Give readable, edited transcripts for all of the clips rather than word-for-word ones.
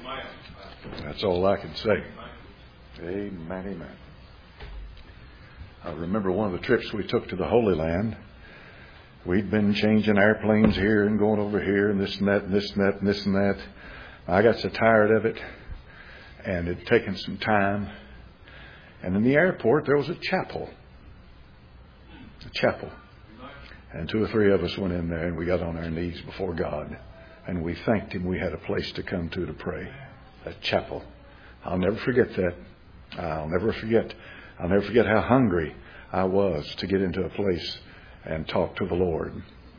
That's all I can say. Amen, amen. I remember one of the trips we took to the Holy Land. We'd been changing airplanes here and going over here and this and that and this and that and this and that. I got so tired of it, and it had taken some time. And in the airport, there was a chapel. A chapel. And 2 or 3 of us went in there, and we got on our knees before God. And we thanked Him we had a place to come to pray. A chapel. I'll never forget that. I'll never forget how hungry I was to get into a place and talk to the Lord.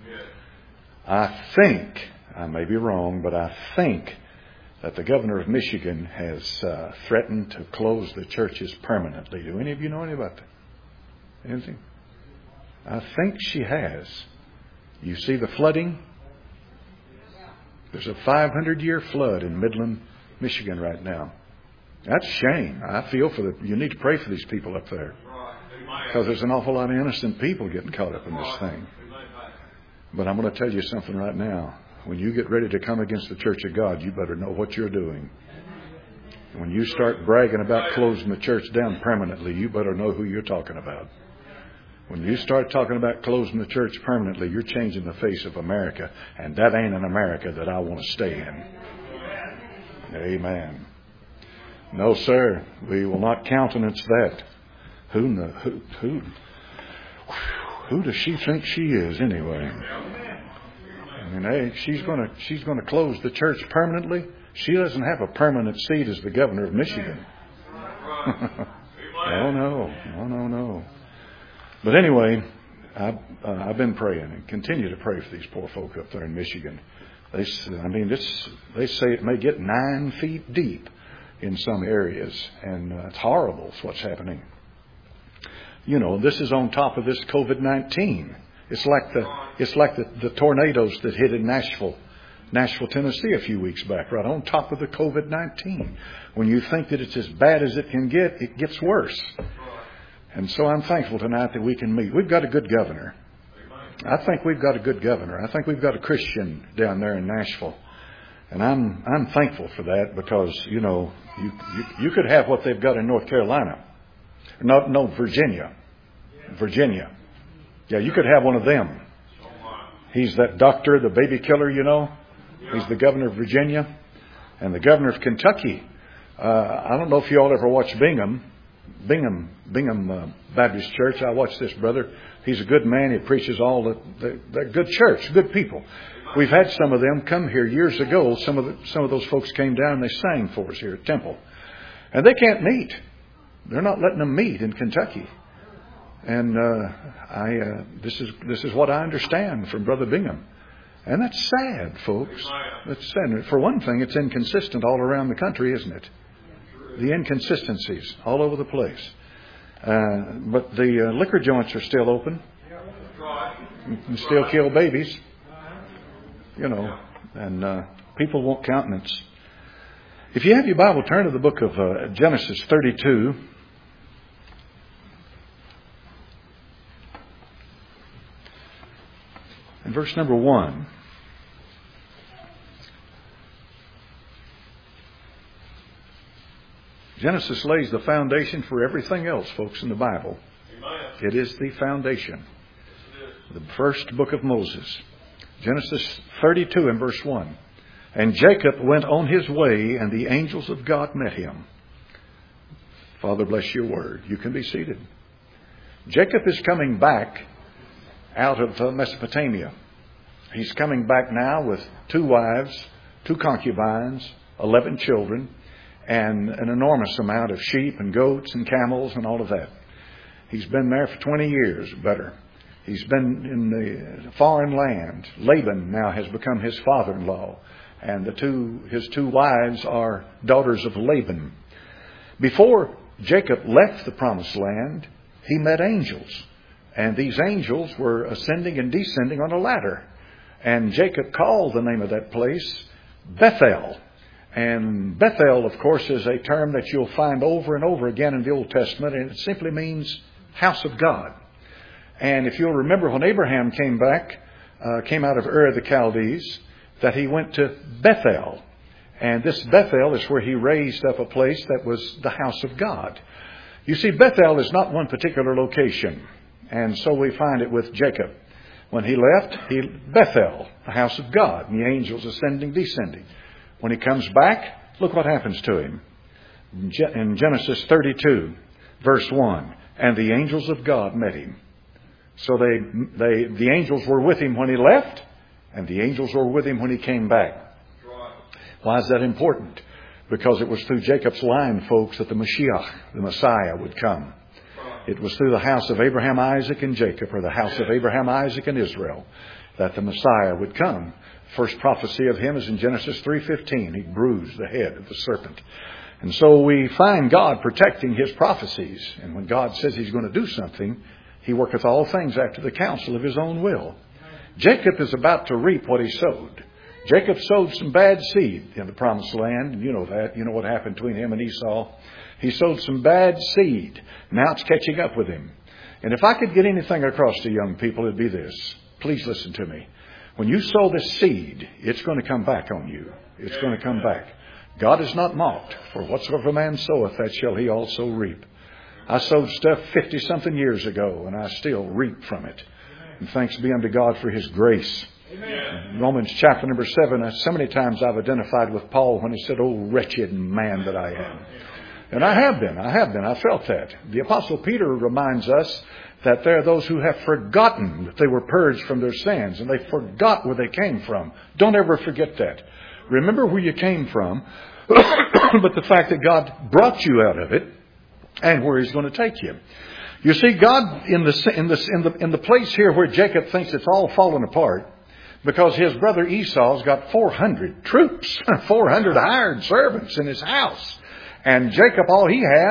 I think, I may be wrong, but I think that the governor of Michigan has threatened to close the churches permanently. Do any of you know anything about that? Anything? I think she has. You see the flooding? There's a 500-year flood in Midland, Michigan right now. That's a shame. I feel you need to pray for these people up there. Because there's an awful lot of innocent people getting caught up in this thing. But I'm going to tell you something right now. When you get ready to come against the church of God, you better know what you're doing. When you start bragging about closing the church down permanently, you better know who you're talking about. When you start talking about closing the church permanently, you're changing the face of America. And that ain't an America that I want to stay in. Amen. No, sir. We will not countenance that. Who does she think she is anyway? I mean, hey, she's going to close the church permanently. She doesn't have a permanent seat as the governor of Michigan. Oh no. But anyway, I've been praying and continue to pray for these poor folk up there in Michigan. They say it may get 9 feet deep in some areas, and it's horrible what's happening. You know, this is on top of this COVID-19. It's like the tornadoes that hit in Nashville, Tennessee a few weeks back, right on top of the COVID-19. When you think that it's as bad as it can get, it gets worse. And so I'm thankful tonight that we can meet. We've got a good governor. I think we've got a good governor. I think we've got a Christian down there in Nashville. And I'm thankful for that because, you know, you could have what they've got in North Carolina. No, Virginia. Yeah, you could have one of them. He's that doctor, the baby killer, you know. He's the governor of Virginia. And the governor of Kentucky. I don't know if you all ever watched Bingham Baptist Church. I watched this brother. He's a good man. He preaches all they're good church, good people. We've had some of them come here years ago. Some of those folks came down and they sang for us here at Temple. And they can't meet. They're not letting them meet in Kentucky. And this is what I understand from Brother Bingham. And that's sad, folks. That's sad. For one thing, it's inconsistent all around the country, isn't it? The inconsistencies all over the place. But the liquor joints are still open. You can still kill babies. You know, and people won't countenance. If you have your Bible, turn to the book of Genesis 32. And verse number 1. Genesis lays the foundation for everything else, folks, in the Bible. Amen. It is the foundation. The first book of Moses. Genesis 32 and verse 1. And Jacob went on his way, and the angels of God met him. Father, bless your word. You can be seated. Jacob is coming back out of Mesopotamia. He's coming back now with 2 wives, 2 concubines, 11 children, and an enormous amount of sheep and goats and camels and all of that. He's been there for 20 years, better. He's been in the foreign land. Laban now has become his father-in-law. And his 2 wives are daughters of Laban. Before Jacob left the promised land, he met angels. And these angels were ascending and descending on a ladder. And Jacob called the name of that place Bethel. And Bethel, of course, is a term that you'll find over and over again in the Old Testament. And it simply means house of God. And if you'll remember when Abraham came out of Ur of the Chaldees, that he went to Bethel. And this Bethel is where he raised up a place that was the house of God. You see, Bethel is not one particular location. And so we find it with Jacob. When he left, Bethel, the house of God, and the angels ascending, descending. When he comes back, look what happens to him. In Genesis 32, verse 1, and the angels of God met him. So the angels were with him when he left, and the angels were with him when he came back. Why is that important? Because it was through Jacob's line, folks, that the Mashiach, the Messiah, would come. It was through the house of Abraham, Isaac, and Jacob, or the house of Abraham, Isaac, and Israel, that the Messiah would come. First prophecy of him is in Genesis 3:15. He bruised the head of the serpent. And so we find God protecting his prophecies. And when God says he's going to do something, he worketh all things after the counsel of his own will. Jacob is about to reap what he sowed. Jacob sowed some bad seed in the promised land. And you know that. You know what happened between him and Esau. He sowed some bad seed. Now it's catching up with him. And if I could get anything across to young people, it'd be this. Please listen to me. When you sow this seed, it's going to come back on you. It's going to come back. God is not mocked. For whatsoever a man soweth, that shall he also reap. I sowed stuff 50-something years ago, and I still reap from it. And thanks be unto God for his grace. Amen. Romans chapter number 7, so many times I've identified with Paul when he said, "Oh, wretched man that I am." And I have been. I felt that. The Apostle Peter reminds us that there are those who have forgotten that they were purged from their sins, and they forgot where they came from. Don't ever forget that. Remember where you came from, but the fact that God brought you out of it and where he's going to take you. You see, God in the place here where Jacob thinks it's all fallen apart, because his brother Esau's got 400 troops, 400 hired servants in his house. And Jacob, all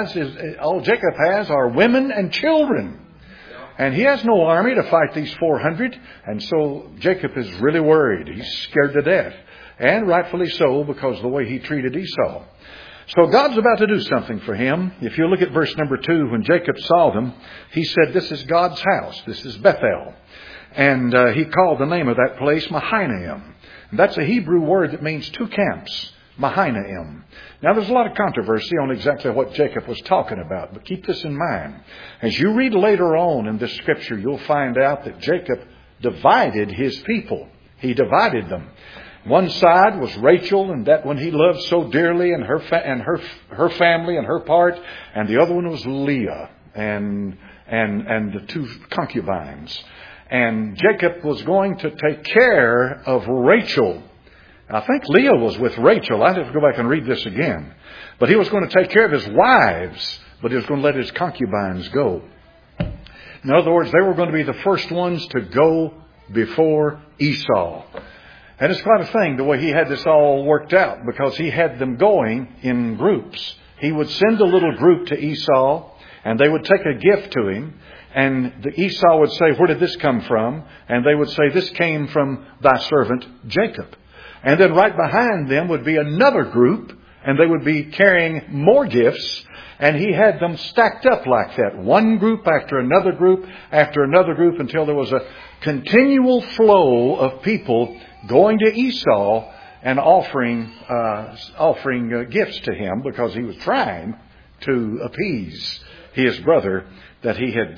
Jacob has are women and children. And he has no army to fight these 400. And so Jacob is really worried. He's scared to death. And rightfully so, because of the way he treated Esau. So God's about to do something for him. If you look at verse number 2, when Jacob saw them, he said, "This is God's house. This is Bethel." And he called the name of that place Mahanaim. And that's a Hebrew word that means two camps. Mahanaim. Now there's a lot of controversy on exactly what Jacob was talking about, but keep this in mind. As you read later on in this scripture, you'll find out that Jacob divided his people. He divided them. One side was Rachel, and that one he loved so dearly, and her family and her part, and the other one was Leah and the two concubines. And Jacob was going to take care of Rachel. I think Leah was with Rachel. I'd have to go back and read this again. But he was going to take care of his wives, but he was going to let his concubines go. In other words, they were going to be the first ones to go before Esau. And it's quite a thing the way he had this all worked out, because he had them going in groups. He would send a little group to Esau, and they would take a gift to him. And Esau would say, "Where did this come from?" And they would say, "This came from thy servant Jacob." And then right behind them would be another group, and they would be carrying more gifts. And he had them stacked up like that. One group after another group after another group, until there was a continual flow of people going to Esau and offering gifts to him, because he was trying to appease his brother that he had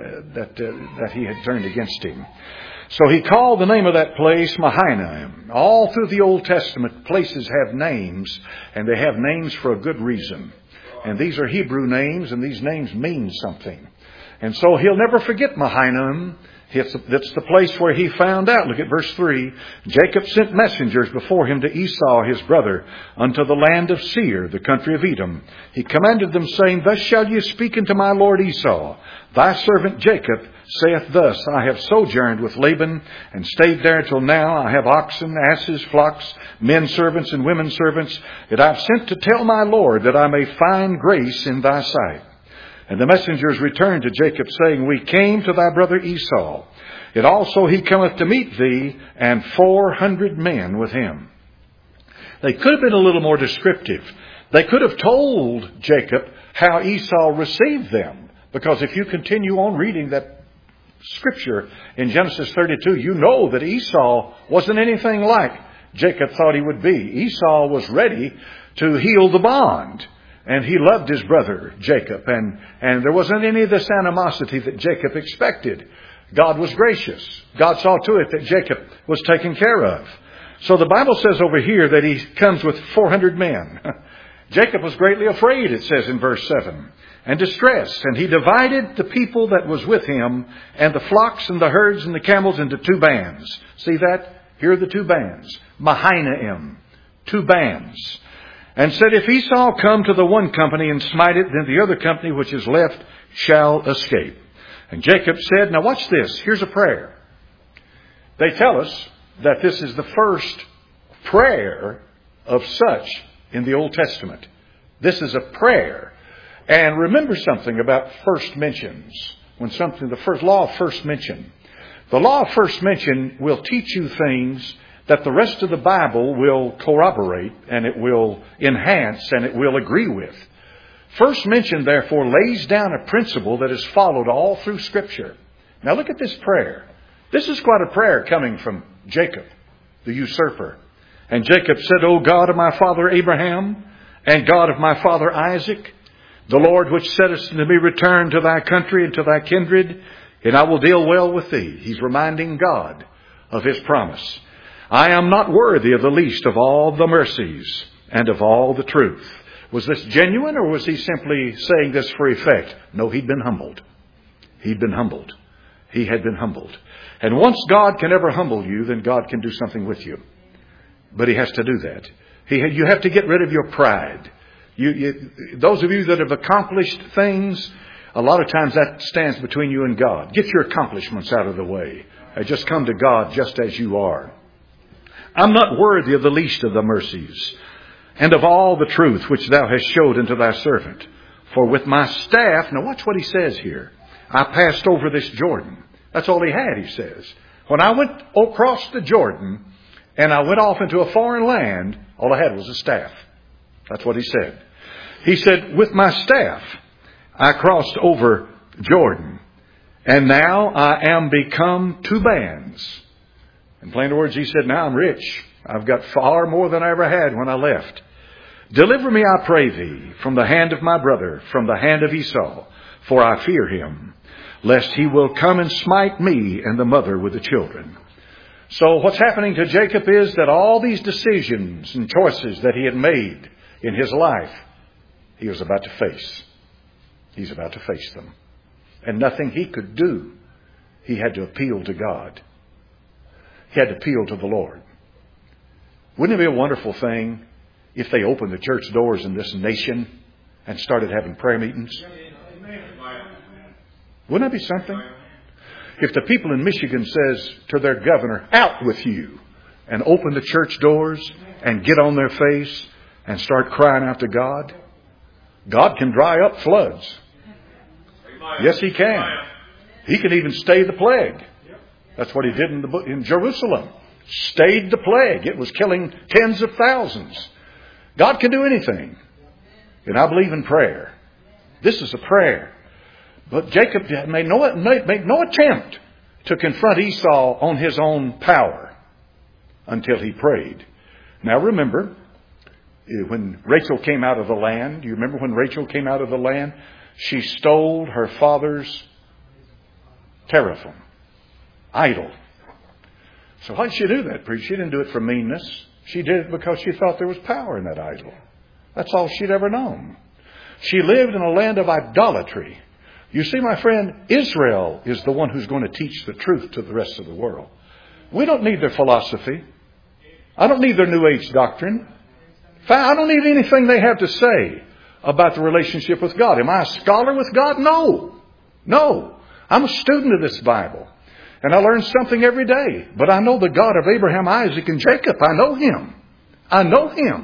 turned against him. So he called the name of that place Mahanaim. All through the Old Testament, places have names, and they have names for a good reason. And these are Hebrew names, and these names mean something. And so he'll never forget Mahanaim. That's the place where he found out. Look at verse 3. Jacob sent messengers before him to Esau his brother unto the land of Seir, the country of Edom. He commanded them, saying, "Thus shall ye speak unto my lord Esau. Thy servant Jacob saith thus, I have sojourned with Laban, and stayed there till now. I have oxen, asses, flocks, men servants, and women servants, that I have sent to tell my lord that I may find grace in thy sight." And the messengers returned to Jacob, saying, "We came to thy brother Esau. Yet also he cometh to meet thee, and 400 men with him." They could have been a little more descriptive. They could have told Jacob how Esau received them. Because if you continue on reading that scripture in Genesis 32, you know that Esau wasn't anything like Jacob thought he would be. Esau was ready to heal the bond. And he loved his brother, Jacob. And there wasn't any of this animosity that Jacob expected. God was gracious. God saw to it that Jacob was taken care of. So the Bible says over here that he comes with 400 men. Jacob was greatly afraid, it says in verse 7, and distressed. And he divided the people that was with him and the flocks and the herds and the camels into 2 bands. See that? Here are the 2 bands. Mahanaim. 2 bands. And said, if Esau come to the one company and smite it, then the other company which is left shall escape. And Jacob said, now watch this. Here's a prayer. They tell us that this is the first prayer of such in the Old Testament. This is a prayer. And remember something about first mentions. The first law of first mention. The law of first mention will teach you things that the rest of the Bible will corroborate and it will enhance and it will agree with. First mention, therefore, lays down a principle that is followed all through Scripture. Now look at this prayer. This is quite a prayer coming from Jacob, the usurper. And Jacob said, O God of my father Abraham, and God of my father Isaac, the Lord which saidest unto me, return to thy country and to thy kindred, and I will deal well with thee. He's reminding God of his promise. I am not worthy of the least of all the mercies and of all the truth. Was this genuine, or was he simply saying this for effect? No, he'd been humbled. He'd been humbled. He had been humbled. And once God can ever humble you, then God can do something with you. But he has to do that. You have to get rid of your pride. Those of you that have accomplished things, a lot of times that stands between you and God. Get your accomplishments out of the way. Just come to God just as you are. I'm not worthy of the least of the mercies and of all the truth which thou hast showed unto thy servant. For with my staff, now watch what he says here. I passed over this Jordan. That's all he had, he says. When I went across the Jordan and I went off into a foreign land, all I had was a staff. That's what he said. He said, with my staff, I crossed over Jordan. And now I am become 2 bands. In plain words, he said, now I'm rich. I've got far more than I ever had when I left. Deliver me, I pray thee, from the hand of my brother, from the hand of Esau, for I fear him, lest he will come and smite me and the mother with the children. So what's happening to Jacob is that all these decisions and choices that he had made in his life, he was about to face. He's about to face them. And nothing he could do, he had to appeal to God. He had to appeal to the Lord. Wouldn't it be a wonderful thing if they opened the church doors in this nation and started having prayer meetings? Wouldn't that be something? If the people in Michigan says to their governor, out with you, and open the church doors and get on their face and start crying out to God, God can dry up floods. Yes, he can. He can even stay the plague. That's what he did in Jerusalem. Stayed the plague. It was killing tens of thousands. God can do anything. And I believe in prayer. This is a prayer. But Jacob made no attempt to confront Esau on his own power until he prayed. Now remember, when Rachel came out of the land, do you remember when Rachel came out of the land? She stole her father's teraphim, idol. So why did she do that, preacher? She didn't do it for meanness. She did it because she thought there was power in that idol. That's all she'd ever known. She lived in a land of idolatry. You see, my friend, Israel is the one who's going to teach the truth to the rest of the world. We don't need their philosophy. I don't need their New Age doctrine. In fact, I don't need anything they have to say about the relationship with God. Am I a scholar with God? No. I'm a student of this Bible. And I learn something every day. But I know the God of Abraham, Isaac, and Jacob. I know Him.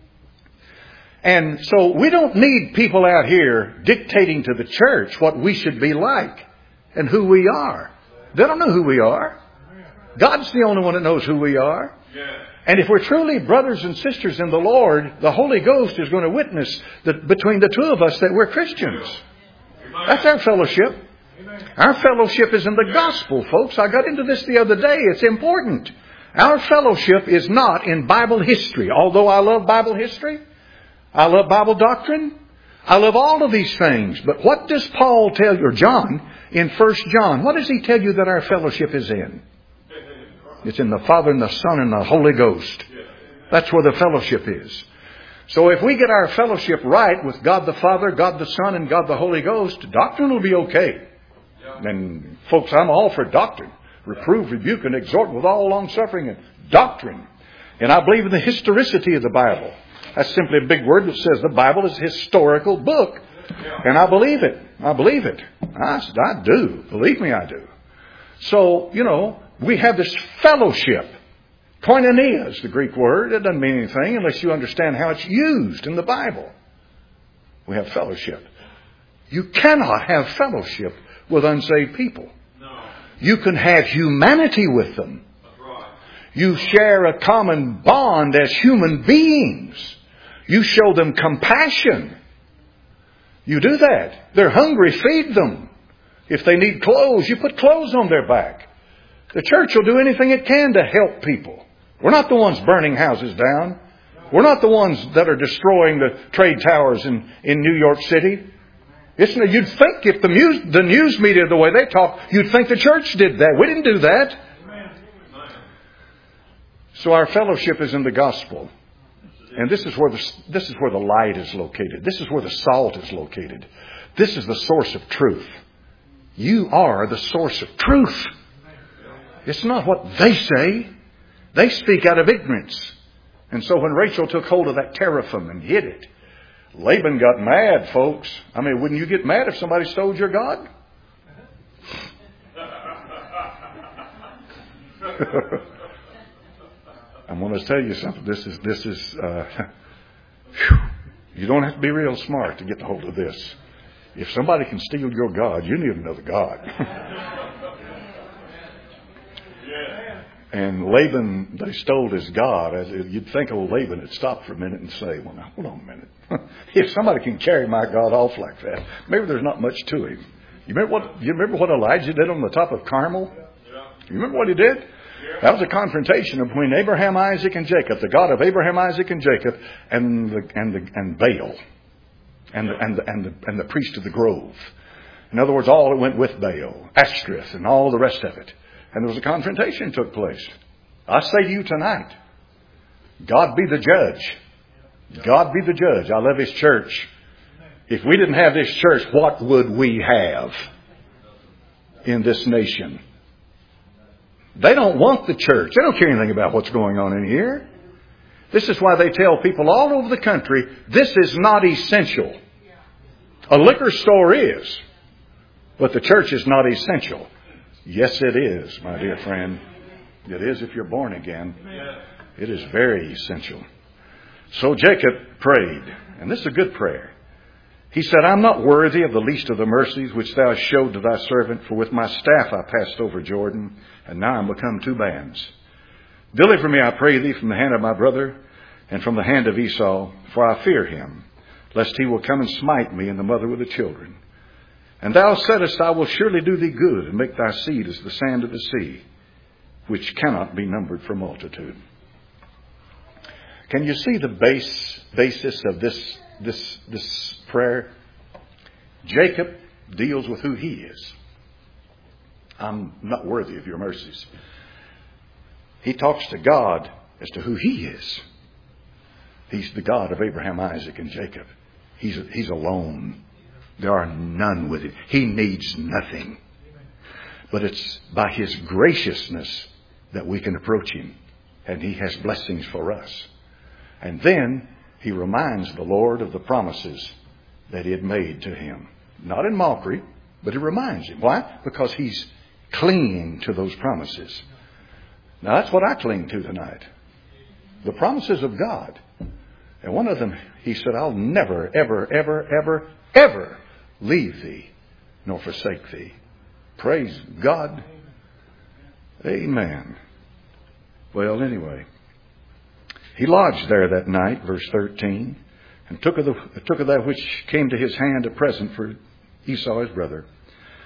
And so we don't need people out here dictating to the church what we should be like and who we are. They don't know who we are. God's the only one that knows who we are. And if we're truly brothers and sisters in the Lord, the Holy Ghost is going to witness that between the two of us that we're Christians. That's our fellowship. Our fellowship is in the gospel, folks. I got into this the other day. It's important. Our fellowship is not in Bible history. Although I love Bible history, I love Bible doctrine, I love all of these things. But what does Paul tell you, or John, in 1 John, what does he tell you that our fellowship is in? It's in the Father and the Son and the Holy Ghost. That's where the fellowship is. So if we get our fellowship right with God the Father, God the Son, and God the Holy Ghost, doctrine will be okay. And folks, I'm all for doctrine. Reprove, rebuke, and exhort with all long-suffering and doctrine. And I believe in the historicity of the Bible. That's simply a big word that says the Bible is a historical book. And I believe it. I believe it. I do. Believe me, I do. So, we have this fellowship. Koinonia is the Greek word. It doesn't mean anything unless you understand how it's used in the Bible. We have fellowship. You cannot have fellowship with unsaved people. You can have humanity with them. You share a common bond as human beings. You show them compassion. You do that. They're hungry, feed them. If they need clothes, you put clothes on their back. The church will do anything it can to help people. We're not the ones burning houses down. We're not the ones that are destroying the trade towers in New York City. You'd think if the news media, the way they talk, you'd think the church did that. We didn't do that. So our fellowship is in the gospel. And this is where the light is located. This is where the salt is located. This is the source of truth. You are the source of truth. It's not what they say. They speak out of ignorance. And so when Rachel took hold of that teraphim and hid it, Laban got mad, folks. I mean, wouldn't you get mad if somebody stole your God? I'm going to tell you something. This is you don't have to be real smart to get a hold of this. If somebody can steal your God, you need another God. And Laban, they stole his God. You'd think old Laban had stopped for a minute and say, well, now, hold on a minute. If somebody can carry my God off like that, maybe there's not much to him. You remember what Elijah did on the top of Carmel? You remember what he did? That was a confrontation between Abraham, Isaac, and Jacob, the God of Abraham, Isaac, and Jacob, and Baal, and the priest of the grove. In other words, all that went with Baal, Ashtoreth, and all the rest of it. And there was a confrontation that took place. I say to you tonight, God be the judge. God be the judge. I love His church. If we didn't have this church, what would we have in this nation? They don't want the church. They don't care anything about what's going on in here. This is why they tell people all over the country, this is not essential. A liquor store is, but the church is not essential. Yes, it is, my dear friend. It is if you're born again. It is very essential. So Jacob prayed, and this is a good prayer. He said, I'm not worthy of the least of the mercies which thou showed to thy servant, for with my staff I passed over Jordan, and now I'm become two bands. Deliver me, I pray thee, from the hand of my brother, and from the hand of Esau, for I fear him, lest he will come and smite me and the mother with the children. And thou saidest, I will surely do thee good, and make thy seed as the sand of the sea, which cannot be numbered for multitude. Can you see the basis of this prayer? Jacob deals with who he is. I'm not worthy of your mercies. He talks to God as to who he is. He's the God of Abraham, Isaac, and Jacob. He's alone. There are none with him. He needs nothing. But it's by His graciousness that we can approach Him. And He has blessings for us. And then He reminds the Lord of the promises that He had made to him. Not in mockery, but He reminds him. Why? Because he's clinging to those promises. Now that's what I cling to tonight. The promises of God. And one of them, He said, I'll never, ever, ever, ever, ever leave thee, nor forsake thee. Praise God. Amen. Well, anyway, he lodged there that night, verse 13, and took of that which came to his hand a present for Esau his brother,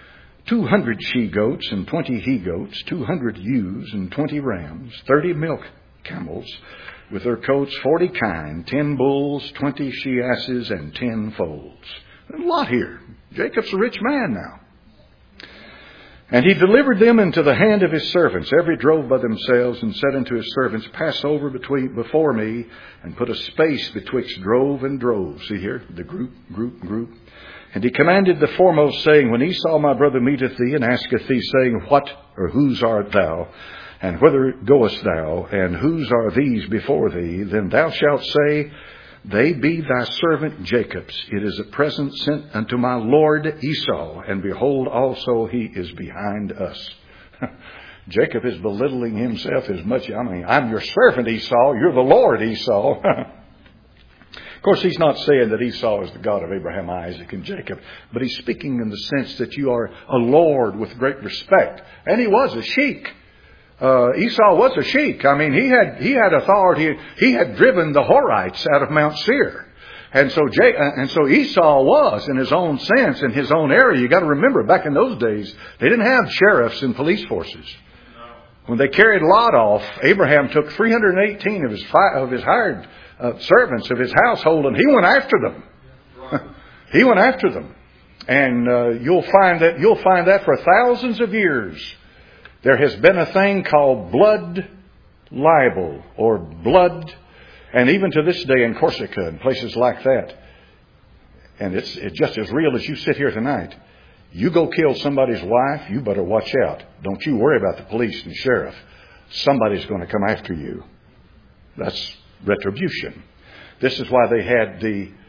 200 she-goats and 20 he-goats, 200 ewes and 20 rams, 30 milk camels with their coats, 40 kine, 10 bulls, 20 she-asses, and 10 foals. There's a lot here. Jacob's a rich man now. And he delivered them into the hand of his servants. Every drove by themselves, and said unto his servants, Pass over before me, and put a space betwixt drove and drove. See here, the group. And he commanded the foremost, saying, When Esau my brother meeteth thee, and asketh thee, saying, What or whose art thou? And whither goest thou? And whose are these before thee? Then thou shalt say, They be thy servant Jacob's. It is a present sent unto my lord Esau. And behold, also he is behind us. Jacob is belittling himself as much. I'm your servant Esau. You're the Lord Esau. Of course, he's not saying that Esau is the God of Abraham, Isaac, and Jacob. But he's speaking in the sense that you are a lord with great respect. And he was a sheik. Esau was a sheik. He had authority. He had driven the Horites out of Mount Seir. And so Esau was, in his own sense, in his own area. You got to remember, back in those days, they didn't have sheriffs and police forces. When they carried Lot off, Abraham took 318 of his hired servants of his household, and he went after them. He went after them. And you'll find that for thousands of years. There has been a thing called blood libel or blood, and even to this day in Corsica and places like that. And it's just as real as you sit here tonight. You go kill somebody's wife, you better watch out. Don't you worry about the police and sheriff. Somebody's going to come after you. That's retribution. This is why they had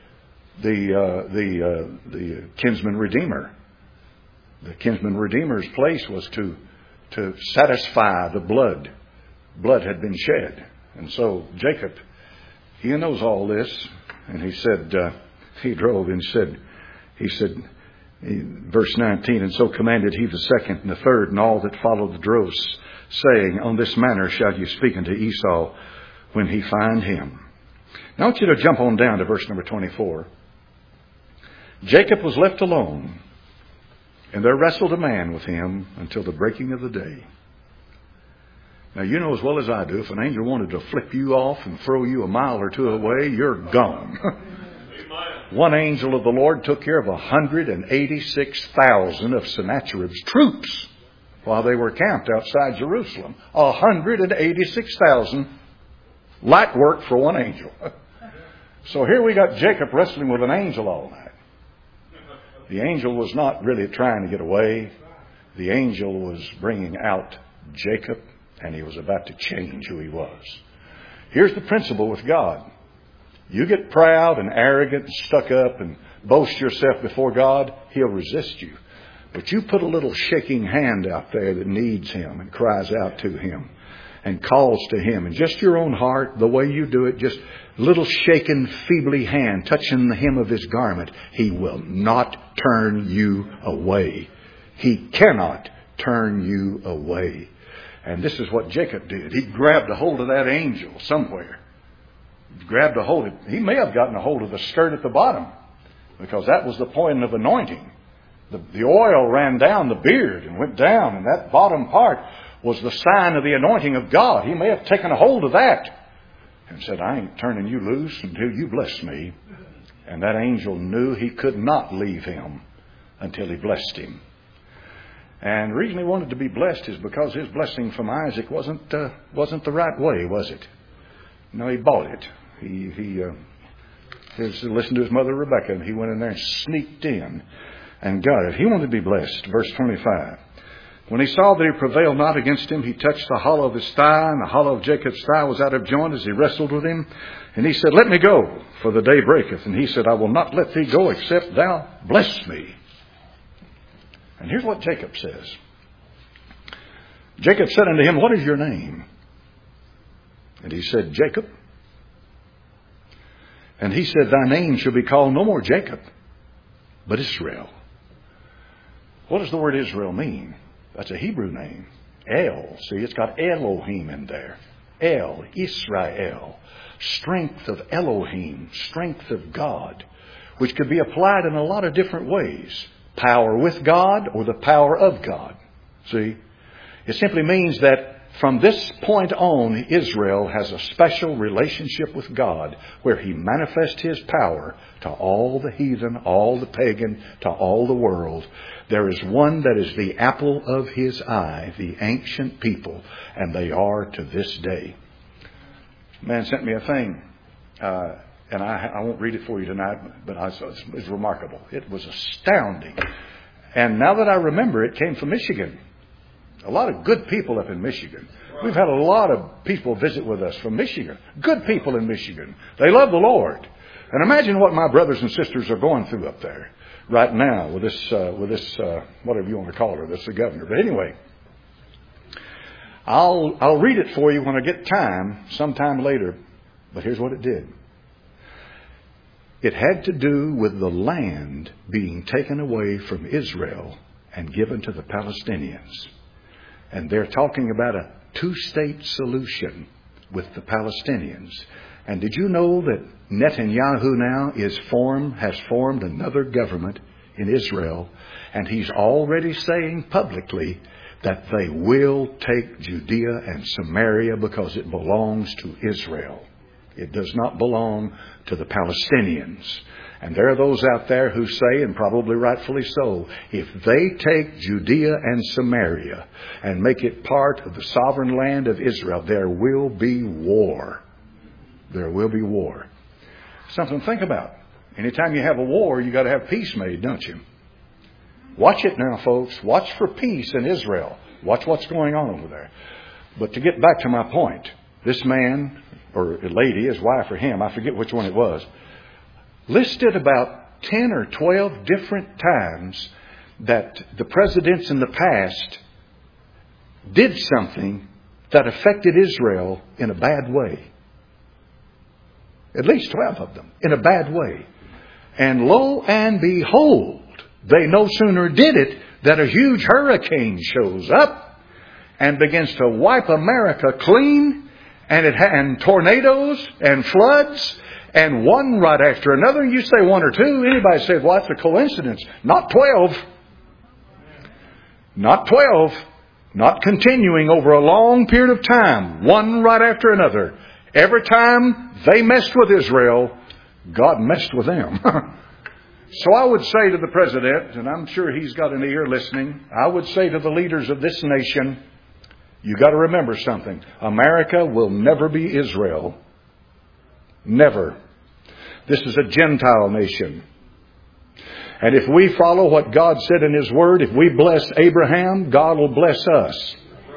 the kinsman redeemer. The kinsman redeemer's place was to satisfy the blood. Blood had been shed. And so Jacob, he knows all this. And he said, verse 19, And so commanded he the second and the third and all that followed the droves, saying, On this manner shall you speak unto Esau when he find him. Now I want you to jump on down to verse number 24. Jacob was left alone, and there wrestled a man with him until the breaking of the day. Now, you know as well as I do, if an angel wanted to flip you off and throw you a mile or two away, you're gone. One angel of the Lord took care of 186,000 of Sennacherib's troops while they were camped outside Jerusalem. 186,000. Light work for one angel. So here we got Jacob wrestling with an angel all night. The angel was not really trying to get away. The angel was bringing out Jacob, and he was about to change who he was. Here's the principle with God. You get proud and arrogant and stuck up and boast yourself before God, He'll resist you. But you put a little shaking hand out there that needs Him and cries out to Him and calls to Him. And just your own heart, the way you do it, just a little shaken, feebly hand touching the hem of His garment, He will not turn you away. He cannot turn you away. And this is what Jacob did. He grabbed a hold of that angel somewhere. Grabbed a hold of, he may have gotten a hold of the skirt at the bottom, because that was the point of anointing. The oil ran down the beard and went down, and that bottom part was the sign of the anointing of God. He may have taken a hold of that and said, I ain't turning you loose until you bless me. And that angel knew he could not leave him until he blessed him. And the reason he wanted to be blessed is because his blessing from Isaac wasn't the right way, was it? No, he bought it. He listened to his mother Rebecca, and he went in there and sneaked in and got it. He wanted to be blessed. Verse 25. When he saw that he prevailed not against him, he touched the hollow of his thigh, and the hollow of Jacob's thigh was out of joint as he wrestled with him. And he said, Let me go, for the day breaketh. And he said, I will not let thee go, except thou bless me. And here's what Jacob says. Jacob said unto him, What is your name? And he said, Jacob. And he said, Thy name shall be called no more Jacob, but Israel. What does the word Israel mean? That's a Hebrew name. El. See, it's got Elohim in there. El, Israel. Strength of Elohim. Strength of God. Which could be applied in a lot of different ways. power with God or the power of God. See? It simply means that from this point on, Israel has a special relationship with God where He manifests His power to all the heathen, all the pagan, to all the world. There is one that is the apple of His eye, the ancient people, and they are to this day. Man sent me a thing, and I won't read it for you tonight, but it's remarkable. It was astounding. And now that I remember, it came from Michigan. A lot of good people up in Michigan. We've had a lot of people visit with us from Michigan. Good people in Michigan. They love the Lord. And imagine what my brothers and sisters are going through up there right now with this, whatever you want to call her, that's the governor. But anyway, I'll read it for you when I get time, sometime later. But here's what it did. It had to do with the land being taken away from Israel and given to the Palestinians. And they're talking about a two-state solution with the Palestinians. And did you know that Netanyahu now has formed another government in Israel, and he's already saying publicly that they will take Judea and Samaria because it belongs to Israel. It does not belong to the Palestinians. And there are those out there who say, and probably rightfully so, if they take Judea and Samaria and make it part of the sovereign land of Israel, there will be war. There will be war. Something to think about. Anytime you have a war, you got to have peace made, don't you? Watch it now, folks. Watch for peace in Israel. Watch what's going on over there. But to get back to my point, this man, or lady, his wife or him, I forget which one it was, listed about 10 or 12 different times that the presidents in the past did something that affected Israel in a bad way. At least 12 of them, in a bad way. And lo and behold, they no sooner did it than a huge hurricane shows up and begins to wipe America clean, and tornadoes and floods, and one right after another. You say one or two. Anybody say, well, that's a coincidence. Not 12. Not 12. Not continuing over a long period of time. One right after another. Every time they messed with Israel, God messed with them. So I would say to the president, and I'm sure he's got an ear listening, I would say to the leaders of this nation, you got to remember something. America will never be Israel. Never. This is a Gentile nation. And if we follow what God said in His Word, if we bless Abraham, God will bless us.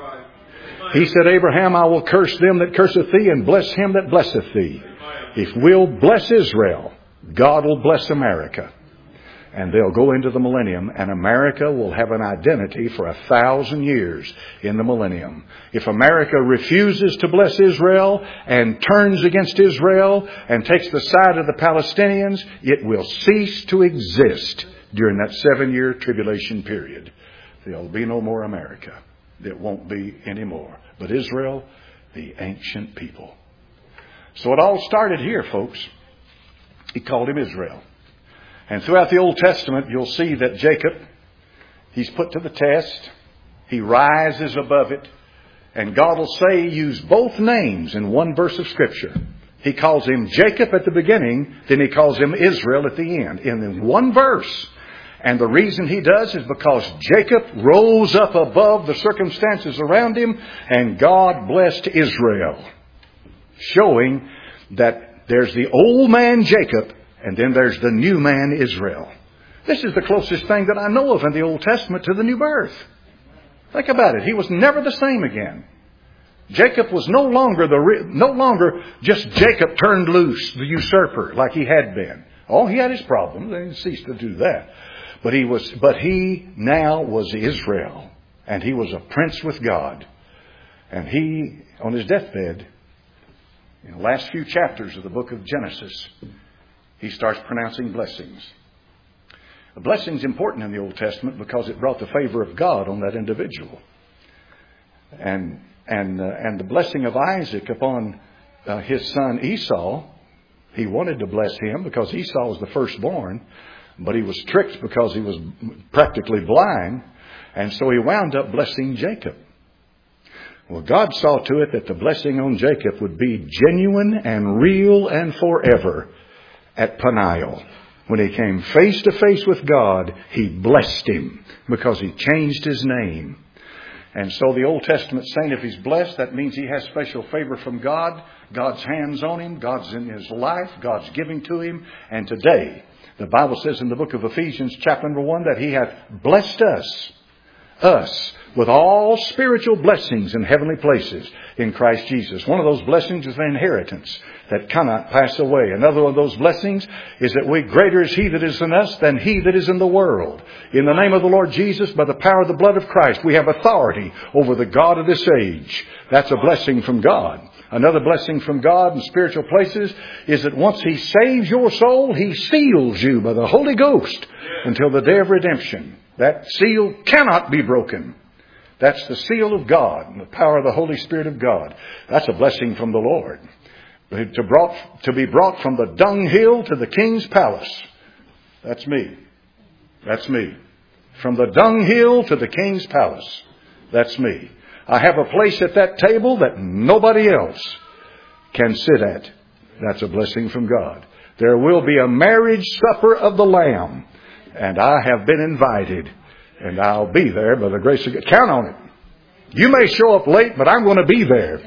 He said, Abraham, I will curse them that curseth thee, and bless him that blesseth thee. If we'll bless Israel, God will bless America. And they'll go into the millennium, and America will have an identity for 1,000 years in the millennium. If America refuses to bless Israel and turns against Israel and takes the side of the Palestinians, it will cease to exist during that 7-year tribulation period. There'll be no more America. There won't be any more. But Israel, the ancient people. So it all started here, folks. He called him Israel. And throughout the Old Testament, you'll see that Jacob, he's put to the test. He rises above it. And God will say, use both names in one verse of Scripture. He calls him Jacob at the beginning, then He calls him Israel at the end. In one verse. And the reason He does is because Jacob rose up above the circumstances around him, and God blessed Israel. Showing that there's the old man Jacob, and then there's the new man Israel. This is the closest thing that I know of in the Old Testament to the new birth. Think about it. He was never the same again. Jacob was no longer just Jacob turned loose, the usurper, like he had been. Oh, he had his problems, and he ceased to do that. But he now was Israel, and he was a prince with God. And he, on his deathbed, in the last few chapters of the book of Genesis, he starts pronouncing blessings. A blessing's important in the Old Testament because it brought the favor of God on that individual. And the blessing of Isaac upon his son Esau, he wanted to bless him because Esau was the firstborn. But he was tricked because he was practically blind. And so he wound up blessing Jacob. Well, God saw to it that the blessing on Jacob would be genuine and real and forever at Peniel. When he came face to face with God, he blessed him because he changed his name. And so the Old Testament saint, if he's blessed, that means he has special favor from God. God's hands on him. God's in his life. God's giving to him. And today, the Bible says in the book of Ephesians, chapter number 1, that he hath blessed us, with all spiritual blessings in heavenly places in Christ Jesus. One of those blessings is an inheritance that cannot pass away. Another one of those blessings is that greater is he that is in us than he that is in the world. In the name of the Lord Jesus, by the power of the blood of Christ, we have authority over the god of this age. That's a blessing from God. Another blessing from God in spiritual places is that once he saves your soul, he seals you by the Holy Ghost until the day of redemption. That seal cannot be broken. That's the seal of God and the power of the Holy Spirit of God. That's a blessing from the Lord. To be brought from the dunghill to the king's palace. That's me. That's me. From the dunghill to the king's palace. That's me. I have a place at that table that nobody else can sit at. That's a blessing from God. There will be a marriage supper of the Lamb. And I have been invited. And I'll be there by the grace of God. Count on it. You may show up late, but I'm going to be there.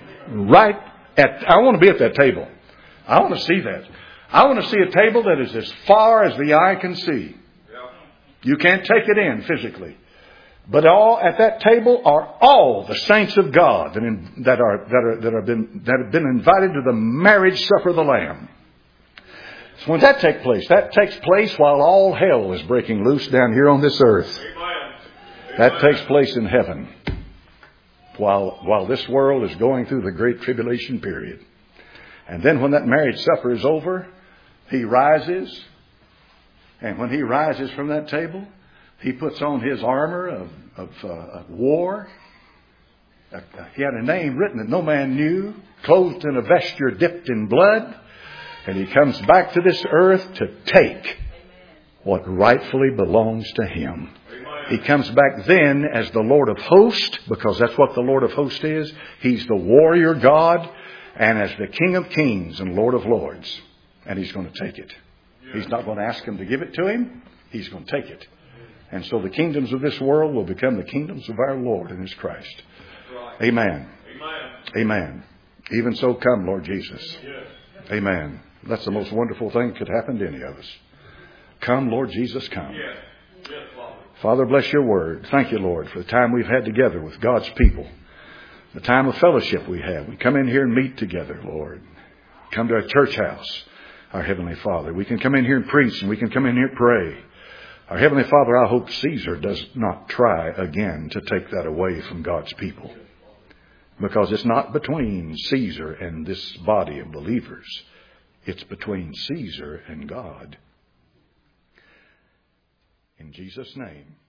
I want to be at that table. I want to see that. I want to see a table that is as far as the eye can see. You can't take it in physically. But at that table are all the saints of God that have been invited to the marriage supper of the Lamb. So when that takes place while all hell is breaking loose down here on this earth. That takes place in heaven. While this world is going through the great tribulation period. And then when that marriage supper is over, he rises. And when he rises from that table, he puts on his armor of war. He had a name written that no man knew, clothed in a vesture dipped in blood. And he comes back to this earth to take what rightfully belongs to him. He comes back then as the Lord of hosts, because that's what the Lord of hosts is. He's the warrior God, and as the King of kings and Lord of lords. And he's going to take it. He's not going to ask him to give it to him. He's going to take it. And so the kingdoms of this world will become the kingdoms of our Lord and his Christ. Amen. Amen. Even so come, Lord Jesus. Amen. That's the most wonderful thing that could happen to any of us. Come, Lord Jesus, come. Father, bless your word. Thank you, Lord, for the time we've had together with God's people. The time of fellowship we have. We come in here and meet together, Lord. Come to our church house, our Heavenly Father. We can come in here and preach, and we can come in here and pray. Our Heavenly Father, I hope Caesar does not try again to take that away from God's people. Because it's not between Caesar and this body of believers. It's between Caesar and God. In Jesus' name.